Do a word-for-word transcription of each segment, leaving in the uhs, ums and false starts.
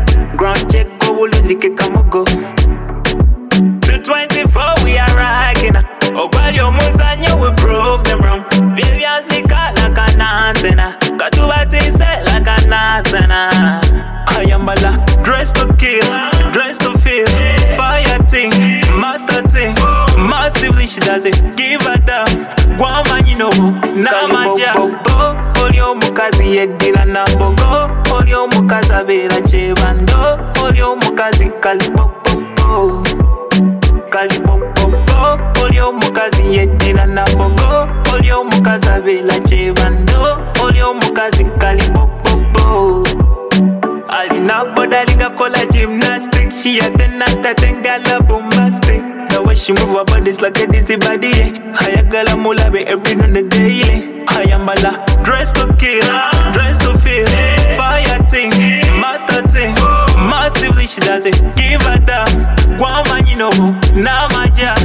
Ground check, go uluzi ke kamogo. two twenty-four we are rocking. Oh, while you muzanya, we prove them wrong. Vivian Zika like an antenna. Katubati set like an asana. I am bala, dress to kill, dress to feel. Fire thing, master thing. Massively she does it, give her down. Guaman, you know, Namaja. Olio Mukazi, Edila Nambogo. Olio Mukaza Vera Chevando. Olio Mukazi Kalipopo. Kalipopo. Olio Mukazi, Edila Nambogo. Olio Mukaza Vera Chevando. Olio Mukazi Kalipopo. Alina bodalinga kola gymnastic. She a tenata tengala bombastic. The way she move her body's like a dizzy body. Hayagala mula be every on the daily. Hayambala dress to kill, dress to feel. Fire thing, master thing. Massively she does it, give her down. Guaman you know, Namaja.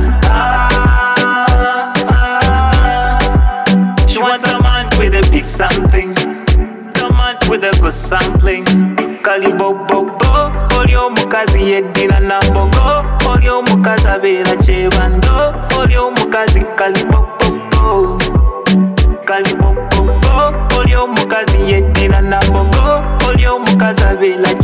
She wants a man with a big something. Come on with a good sampling. Kalibobobo, Olio Mukazi Edina Nambogo, Olio Mukaza Vera Chevando, Olio Mukazi Kalibobobo, Kalibobobo, Olio Mukazi Edina Nambogo, Olio Mukaza Vera